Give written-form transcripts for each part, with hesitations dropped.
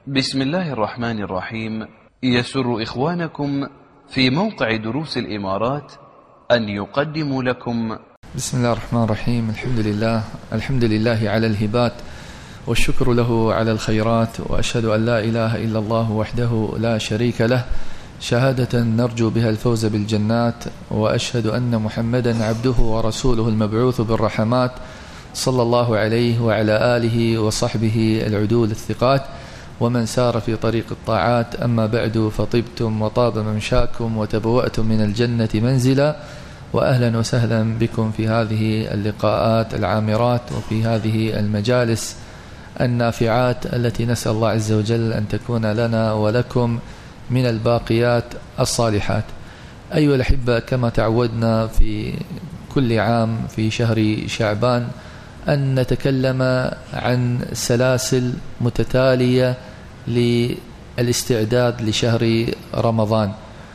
بسم الله الرحمن الرحيم. يسر إخوانكم في موقع دروس الإمارات أن يقدموا لكم بسم الله الرحمن الرحيم. الحمد لله على الهبات، والشكر له على الخيرات، وأشهد أن لا إله إلا الله وحده لا شريك له، شهادة نرجو بها الفوز بالجنات، وأشهد أن محمدا عبده ورسوله المبعوث بالرحمات، صلى الله عليه وعلى آله وصحبه العدول الثقات، ومن سار في طريق الطاعات. أما بعد، فطبتم وطاب ممشاكم وتبوأتم من الجنة منزلا، وأهلا وسهلا بكم في هذه اللقاءات العامرات وفي هذه المجالس النافعات التي نسأل الله عز وجل أن تكون لنا ولكم من الباقيات الصالحات. أيها الأحبة، كما تعودنا في كل عام في شهر شعبان أن نتكلم عن سلاسل متتالية للاستعداد لشهر رمضان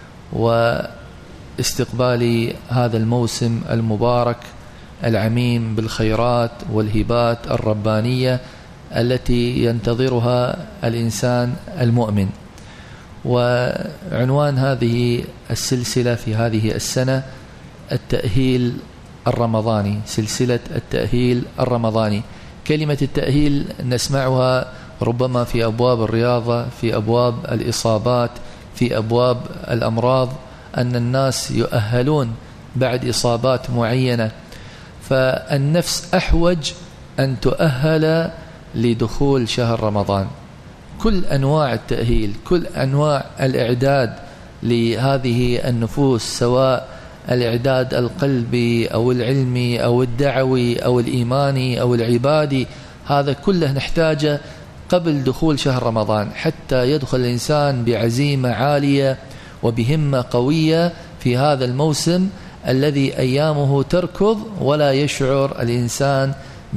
واستقبال هذا الموسم المبارك العميم بالخيرات والهبات الربانية التي ينتظرها الإنسان المؤمن. وعنوان هذه السلسلة في هذه السنة التأهيل الرمضاني، سلسلة التأهيل الرمضاني. كلمة التأهيل نسمعها ربما في أبواب الرياضة، في أبواب الإصابات، في أبواب الأمراض، أن الناس يؤهلون بعد إصابات معينة، فالنفس أحوج أن تؤهل لدخول شهر رمضان. كل أنواع التأهيل، كل أنواع الإعداد لهذه النفوس، سواء الإعداد القلبي أو العلمي أو الدعوي أو الإيماني أو العبادي، هذا كله نحتاجه قبل دخول شهر رمضان، حتى يدخل الإنسان بعزيمة عالية وبهمة قوية في هذا الموسم الذي أيامه تركض ولا يشعر الإنسان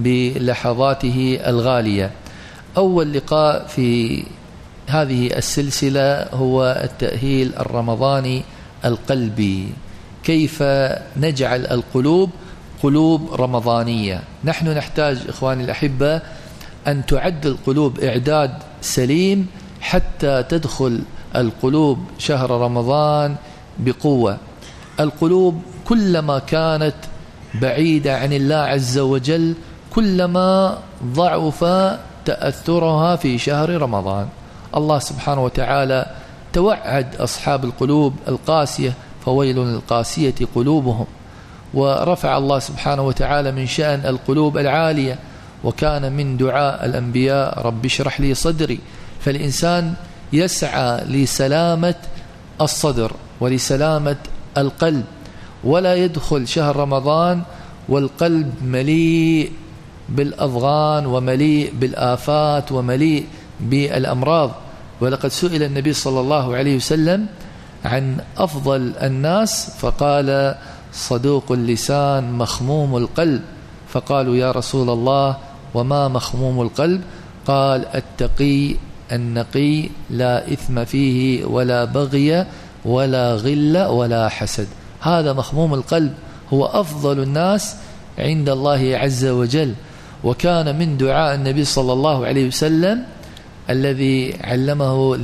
بلحظاته الغالية. أول لقاء في هذه السلسلة هو التأهيل الرمضاني القلبي. كيف نجعل القلوب قلوب رمضانية؟ نحن نحتاج إخواني الأحبة أن تعد القلوب إعداد سليم حتى تدخل القلوب شهر رمضان بقوة. القلوب كلما كانت بعيدة عن الله عز وجل كلما ضعف تأثرها في شهر رمضان. الله سبحانه وتعالى توعد أصحاب القلوب القاسية، فويل للقاسية قلوبهم، ورفع الله سبحانه وتعالى من شأن القلوب العالية، وكان من دعاء الأنبياء رب اشرح لي صدري. فالإنسان يسعى لسلامة الصدر ولسلامة القلب، ولا يدخل شهر رمضان والقلب مليء بالأضغان ومليء بالآفات ومليء بالأمراض. ولقد سئل النبي صلى الله عليه وسلم عن أفضل الناس فقال صدوق اللسان مخموم القلب، فقالوا يا رسول الله وما مخموم القلب؟ قال التقي النقي لا إثم فيه ولا بغي ولا غل ولا حسد. هذا مخموم القلب، هو أفضل الناس عند الله عز وجل. وكان من دعاء النبي صلى الله عليه وسلم الذي علمه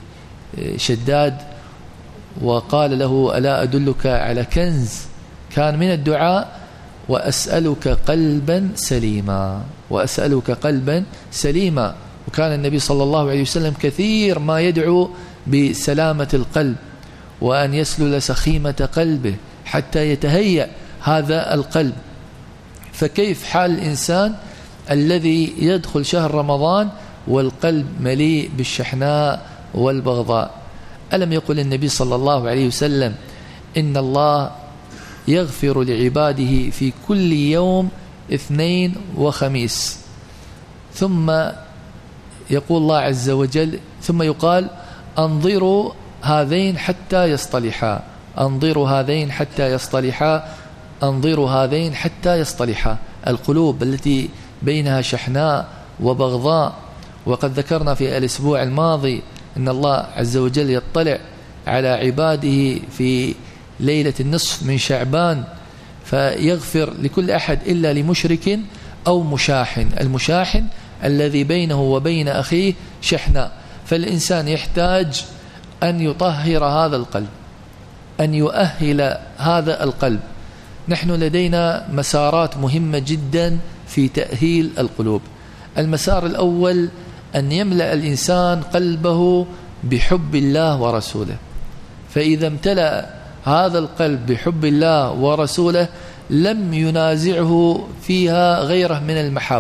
لشداد وقال له ألا أدلك على كنز، كان من الدعاء وأسألك قلبا سليما، وأسألك قلبا سليما. وكان النبي صلى الله عليه وسلم كثير ما يدعو بسلامة القلب وأن يسلل سخيمة قلبه حتى يتهيأ هذا القلب. فكيف حال الإنسان الذي يدخل شهر رمضان والقلب مليء بالشحناء والبغضاء؟ ألم يقل النبي صلى الله عليه وسلم إن الله يغفر لعباده في كل يوم اثنين وخميس، ثم يقول الله عز وجل، ثم يقال أنظروا هذين حتى يصطلحا، أنظروا هذين حتى يصطلحا، أنظروا هذين حتى يصطلحا. القلوب التي بينها شحناء وبغضاء. وقد ذكرنا في الأسبوع الماضي أن الله عز وجل يطلع على عباده في ليلة النصف من شعبان فيغفر لكل أحد إلا لمشرك أو مشاحن. المشاحن الذي بينه وبين أخيه شحناء. فالإنسان يحتاج أن يطهر هذا القلب، أن يؤهل هذا القلب. نحن لدينا مسارات مهمة جدا في تأهيل القلوب. المسار الأول أن يملأ الإنسان قلبه بحب الله ورسوله، فإذا امتلأ هذا القلب بحب الله ورسوله لم ينازعه فيها غيره من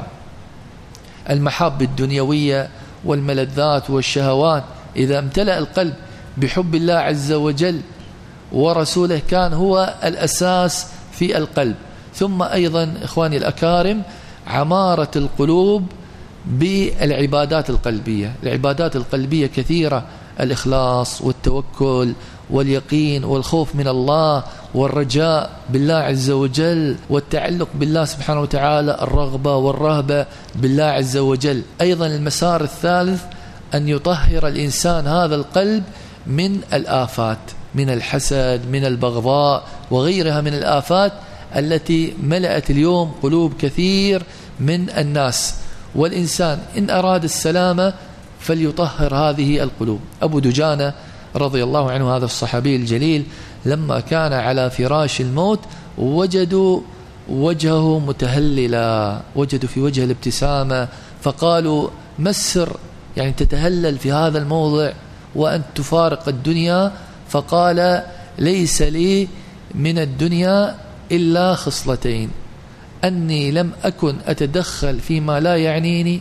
المحاب الدنيوية والملذات والشهوات. إذا امتلأ القلب بحب الله عز وجل ورسوله كان هو الأساس في القلب. ثم أيضا إخواني الأكارم عمارة القلوب بالعبادات القلبية. العبادات القلبية كثيرة: الإخلاص والتوكل واليقين والخوف من الله والرجاء بالله عز وجل والتعلق بالله سبحانه وتعالى، الرغبة والرهبة بالله عز وجل. أيضا المسار الثالث أن يطهر الإنسان هذا القلب من الآفات، من الحسد، من البغضاء وغيرها من الآفات التي ملأت اليوم قلوب كثير من الناس. والإنسان إن أراد السلامة فليطهر هذه القلوب. أبو دجانة رضي الله عنه هذا الصحابي الجليل لما كان على فراش الموت وجدوا وجهه متهللا، وجدوا في وجهه الابتسامة، فقالوا: ما السر يعني تتهلل في هذا الموضع وأن تفارق الدنيا؟ فقال: ليس لي من الدنيا إلا خصلتين: أني لم أكن أتدخل فيما لا يعنيني،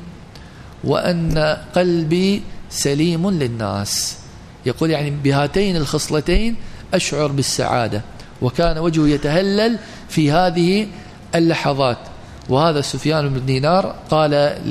وأن قلبي سليم للناس. يقول يعني بهاتين الخصلتين أشعر بالسعادة. وكان وجهه يتهلل في هذه اللحظات. وهذا سفيان بن دينار قال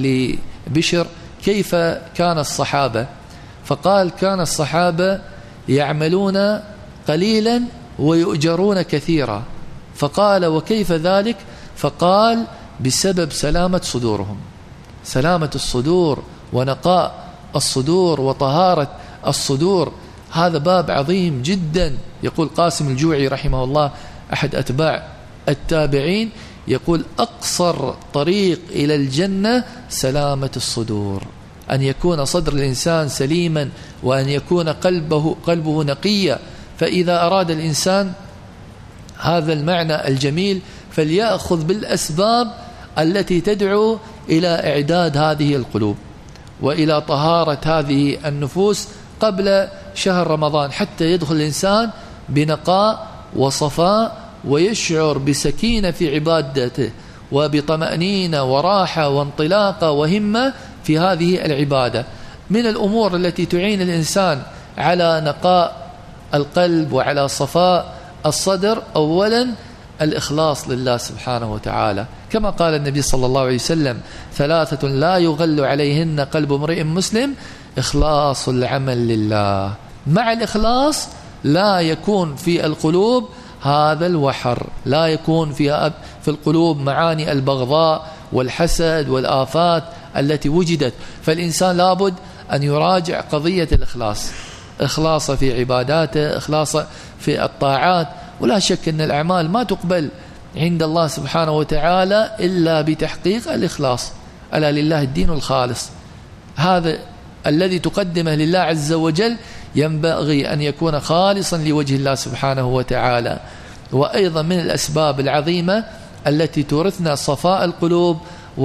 لبشر: كيف كان الصحابة؟ فقال: كان الصحابة يعملون قليلا ويؤجرون كثيرا. فقال: وكيف ذلك؟ فقال: بسبب سلامة صدورهم. سلامة الصدور ونقاء الصدور وطهارة الصدور هذا باب عظيم جدا. يقول قاسم الجوعي رحمه الله أحد أتباع التابعين، يقول: أقصر طريق إلى الجنة سلامة الصدور، أن يكون صدر الإنسان سليما وأن يكون قلبه نقيا. فإذا أراد الإنسان هذا المعنى الجميل فليأخذ بالأسباب التي تدعو إلى إعداد هذه القلوب وإلى طهارة هذه النفوس قبل شهر رمضان، حتى يدخل الإنسان بنقاء وصفاء ويشعر بسكينة في عبادته وبطمأنينة وراحة وانطلاقة وهمة في هذه العبادة. من الأمور التي تعين الإنسان على نقاء القلب وعلى صفاء الصدر أولا الإخلاص لله سبحانه وتعالى، كما قال النبي صلى الله عليه وسلم: 3 لا يغل عليهن قلب امرئ مسلم: إخلاص العمل لله. مع الإخلاص لا يكون في القلوب هذا الوحر، لا يكون في القلوب معاني البغضاء والحسد والآفات التي وجدت. فالإنسان لابد أن يراجع قضية الإخلاص، إخلاص في عباداته، إخلاص في الطاعات. ولا شك أن الأعمال ما تقبل عند الله سبحانه وتعالى إلا بتحقيق الإخلاص. ألا لله الدين الخالص، هذا الذي تقدمه لله عز وجل ينبغي أن يكون خالصا لوجه الله سبحانه وتعالى. وأيضا من الأسباب العظيمة التي تورثنا صفاء القلوب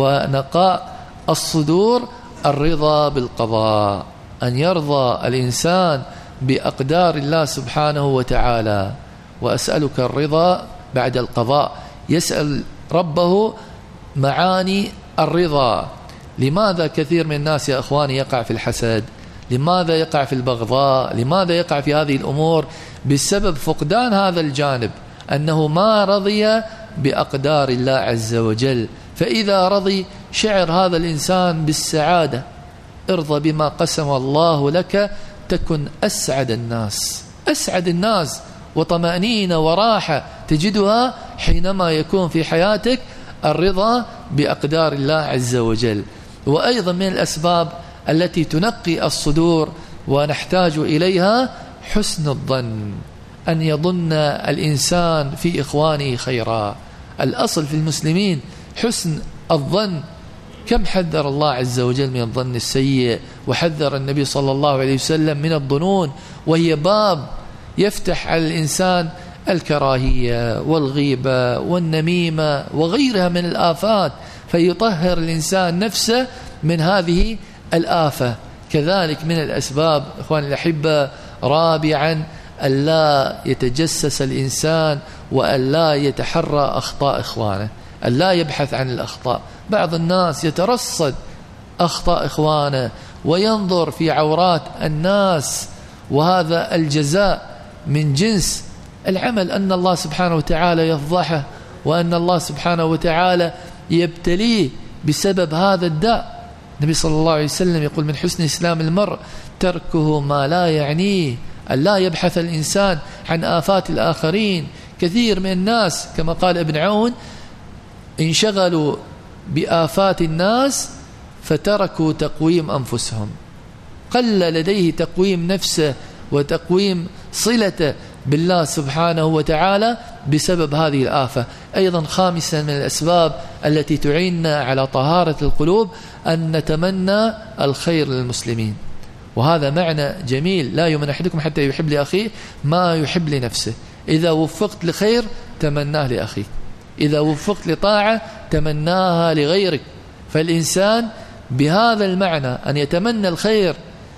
ونقاء الصدور الرضا بالقضاء، أن يرضى الإنسان بأقدار الله سبحانه وتعالى. وأسألك الرضا بعد القضاء، يسأل ربه معاني الرضا. لماذا كثير من الناس يا أخواني يقع في الحسد؟ لماذا يقع في البغضاء؟ لماذا يقع في هذه الأمور؟ بسبب فقدان هذا الجانب، أنه ما رضي بأقدار الله عز وجل. فإذا رضي شعر هذا الإنسان بالسعادة. ارضى بما قسم الله لك تكن أسعد الناس، أسعد الناس، وطمأنينة وراحة تجدها حينما يكون في حياتك الرضا بأقدار الله عز وجل. وأيضا من الأسباب التي تنقي الصدور ونحتاج إليها حسن الظن، أن يظن الإنسان في إخوانه خيرا. الأصل في المسلمين حسن الظن. كم حذر الله عز وجل من الظن السيء، وحذر النبي صلى الله عليه وسلم من الظنون، وهي باب يفتح على الإنسان الكراهية والغيبة والنميمة وغيرها من الآفات، فيطهر الإنسان نفسه من هذه الآفة. كذلك من الأسباب إخواني الأحبة رابعا ألا يتجسس الإنسان وألا يتحرى أخطاء إخوانه، ألا يبحث عن الأخطاء. بعض الناس يترصد أخطاء إخوانه وينظر في عورات الناس، وهذا الجزاء من جنس العمل، أن الله سبحانه وتعالى يفضحه، وأن الله سبحانه وتعالى يبتليه بسبب هذا الداء. النبي صلى الله عليه وسلم يقول من حسن إسلام المرء تركه ما لا يعنيه، أن لا يبحث الإنسان عن آفات الآخرين. كثير من الناس كما قال ابن عون انشغلوا بآفات الناس فتركوا تقويم أنفسهم، قل لديه تقويم نفسه وتقويم صلته بالله سبحانه وتعالى بسبب هذه الآفة. أيضا خامسا من الأسباب التي تعيننا على طهارة القلوب أن نتمنى الخير للمسلمين، وهذا معنى جميل، لا يؤمن أحدكم حتى يحب لأخيه ما يحب لنفسه. إذا وفقت لخير تمناه لأخيك، إذا وفقت لطاعة تمناها لغيرك. فالإنسان بهذا المعنى أن يتمنى الخير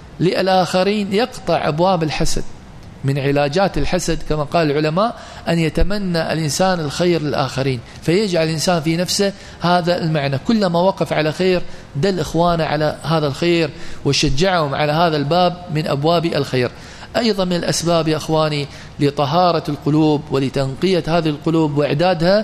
للآخرين يقطع أبواب الحسد. من علاجات الحسد كما قال العلماء أن يتمنى الإنسان الخير للآخرين، فيجعل الإنسان في نفسه هذا المعنى، كلما وقف على خير دل إخوانه على هذا الخير وشجعهم على هذا الباب من أبواب الخير. أيضا من الأسباب يا أخواني لطهارة القلوب ولتنقية هذه القلوب وإعدادها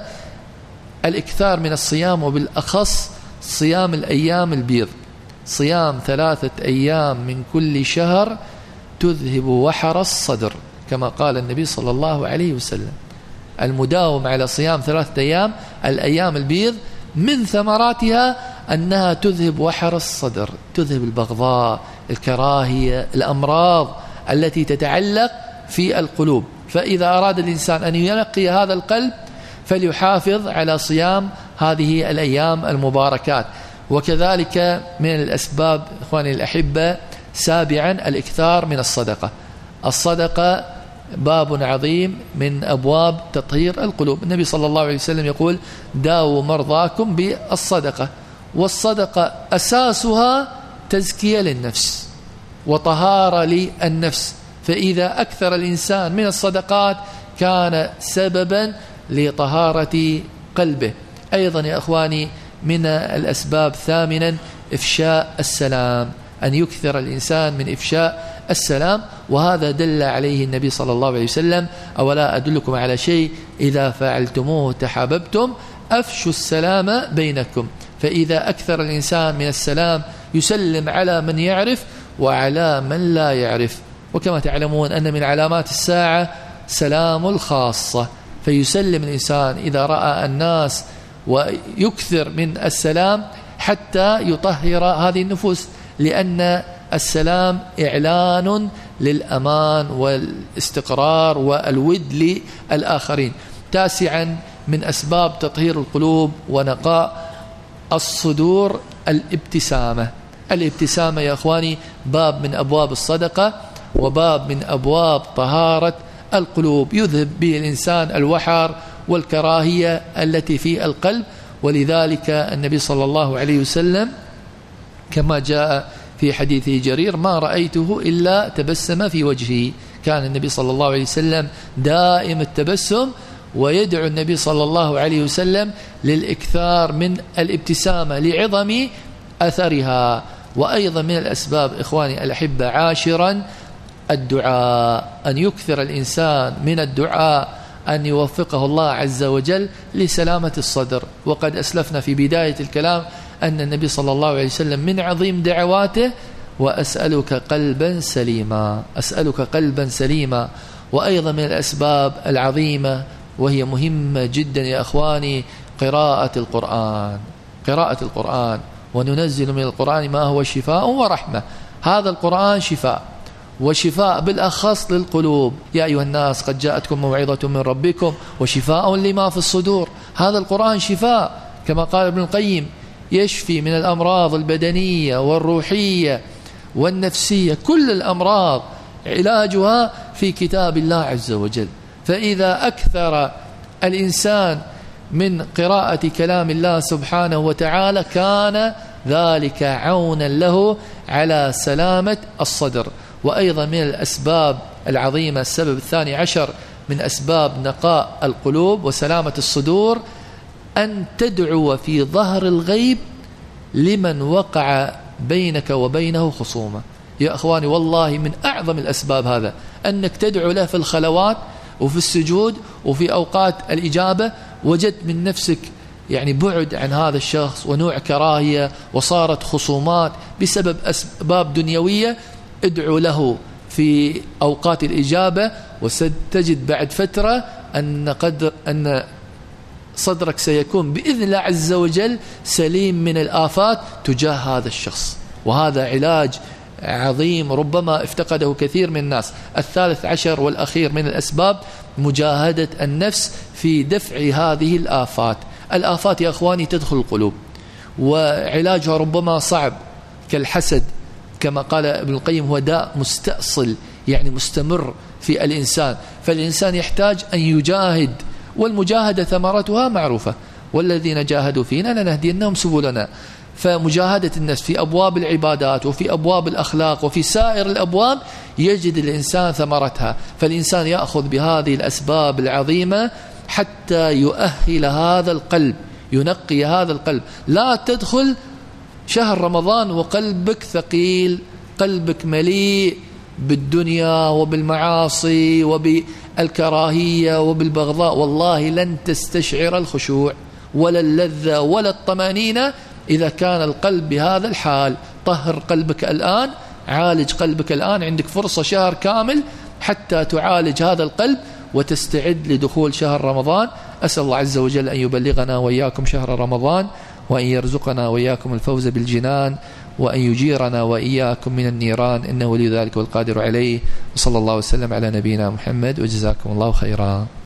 الإكثار من الصيام، وبالأخص صيام الأيام البيض. صيام 3 أيام من كل شهر تذهب وحر الصدر كما قال النبي صلى الله عليه وسلم. المداوم على صيام 3 أيام الأيام البيض من ثمراتها أنها تذهب وحر الصدر، تذهب البغضاء، الكراهية، الأمراض التي تتعلق في القلوب. فإذا أراد الإنسان أن ينقي هذا القلب فليحافظ على صيام هذه الأيام المباركات. وكذلك من الأسباب إخواني الأحبة سابعا الإكثار من الصدقة. الصدقة باب عظيم من أبواب تطهير القلوب. النبي صلى الله عليه وسلم يقول داووا مرضاكم بالصدقة، والصدقة أساسها تزكية للنفس وطهارة للنفس، فإذا أكثر الإنسان من الصدقات كان سببا لطهارة قلبه. أيضا يا أخواني من الأسباب ثامنا إفشاء السلام، أن يكثر الإنسان من إفشاء السلام، وهذا دل عليه النبي صلى الله عليه وسلم أولا أدلكم على شيء إذا فعلتموه تحاببتم أفشوا السلام بينكم. فإذا أكثر الإنسان من السلام يسلم على من يعرف وعلى من لا يعرف. وكما تعلمون أن من علامات الساعة سلام الخاصة، فيسلم الإنسان إذا رأى الناس ويكثر من السلام حتى يطهر هذه النفوس، لأن السلام إعلان للأمان والاستقرار والود للآخرين. تاسعا من أسباب تطهير القلوب ونقاء الصدور الابتسامة. الابتسامة يا أخواني باب من أبواب الصدقة وباب من أبواب طهارة القلوب، يذهب به الإنسان الوحر والكراهية التي في القلب. ولذلك النبي صلى الله عليه وسلم كما جاء في حديث جرير ما رأيته إلا تبسم في وجهه. كان النبي صلى الله عليه وسلم دائم التبسم، ويدعو النبي صلى الله عليه وسلم للإكثار من الابتسامة لعظم أثرها. وأيضا من الأسباب إخواني الأحبة عاشرا الدعاء، أن يكثر الإنسان من الدعاء، أن يوفقه الله عز وجل لسلامة الصدر. وقد أسلفنا في بداية الكلام أن النبي صلى الله عليه وسلم من عظيم دعواته وأسألك قلبا سليما، أسألك قلبا سليما. وأيضا من الأسباب العظيمة وهي مهمة جدا يا أخواني قراءة القرآن. قراءة القرآن، وننزل من القرآن ما هو شفاء ورحمة. هذا القرآن شفاء، وشفاء بالأخص للقلوب. يا أيها الناس قد جاءتكم موعظة من ربكم وشفاء لما في الصدور. هذا القرآن شفاء كما قال ابن القيم يشفي من الأمراض البدنية والروحية والنفسية، كل الأمراض علاجها في كتاب الله عز وجل. فإذا أكثر الإنسان من قراءة كلام الله سبحانه وتعالى كان ذلك عونا له على سلامة الصدر. وأيضا من الأسباب العظيمة، السبب 12 من أسباب نقاء القلوب وسلامة الصدور، أن تدعو في ظهر الغيب لمن وقع بينك وبينه خصومة. يا أخواني والله من أعظم الأسباب هذا، أنك تدعو له في الخلوات وفي السجود وفي أوقات الإجابة، وجدت من نفسك يعني بعد عن هذا الشخص ونوع كراهية وصارت خصومات بسبب أسباب دنيوية، ادعو له في أوقات الإجابة وستجد بعد فترة أن صدرك سيكون بإذن الله عز وجل سليم من الآفات تجاه هذا الشخص. وهذا علاج عظيم ربما افتقده كثير من الناس. 13 والأخير من الأسباب مجاهدة النفس في دفع هذه الآفات. الآفات يا أخواني تدخل القلوب وعلاجها ربما صعب، كالحسد كما قال ابن القيم هو داء مستأصل يعني مستمر في الإنسان، فالإنسان يحتاج أن يجاهد، والمجاهدة ثمرتها معروفة، والذين جاهدوا فينا لنهدينهم سبلنا. فمجاهدة النفس في أبواب العبادات وفي أبواب الأخلاق وفي سائر الأبواب يجد الإنسان ثمرتها. فالإنسان يأخذ بهذه الأسباب العظيمة حتى يؤهل هذا القلب، ينقي هذا القلب. لا تدخل شهر رمضان وقلبك ثقيل، قلبك مليء بالدنيا وبالمعاصي وبالكراهية وبالبغضاء، والله لن تستشعر الخشوع ولا اللذة ولا الطمأنينة إذا كان القلب بهذا الحال. طهر قلبك الآن، عالج قلبك الآن، عندك فرصة شهر كامل حتى تعالج هذا القلب وتستعد لدخول شهر رمضان. أسأل الله عز وجل أن يبلغنا وإياكم شهر رمضان، وأن يرزقنا وإياكم الفوز بالجنان، وأن يجيرنا وإياكم من النيران، إنه ولي ذلك والقادر عليه. وصلى الله وسلم على نبينا محمد، وجزاكم الله خيرا.